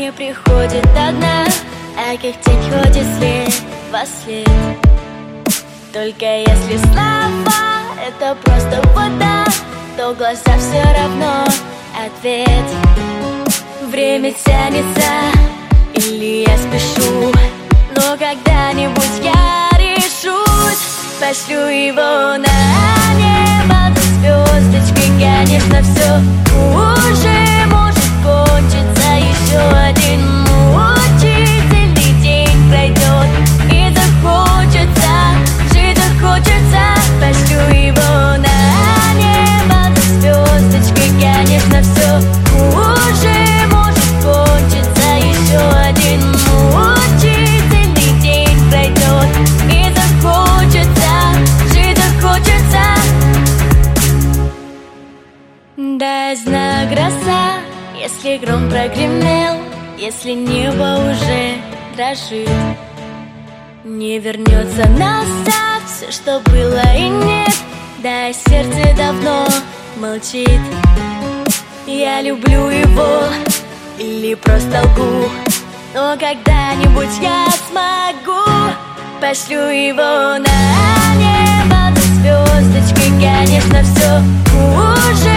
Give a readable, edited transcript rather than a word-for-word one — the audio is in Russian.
не приходит одна, а как тень ходит след во след. Только если слова — это просто вода, то глаза все равно ответ. Время тянется, или я спешу, но когда-нибудь я решусь. Пошлю его на небо за звездочкой. Конечно, все уже может кончиться. Еще один мучительный день пройдет, и захочется, жить захочется. Пошлю его на небо за звездочкой. Конечно, все уже может кончиться. Еще один мучительный день пройдет, и захочется, жить захочется. Дай знак, гроза, если гром прогремел, если небо уже дрожит. Не вернется назад все, что было и нет. Да, сердце давно молчит. Я люблю его или просто лгу, но когда-нибудь я смогу. Пошлю его на небо за звездочкой. Конечно, все уже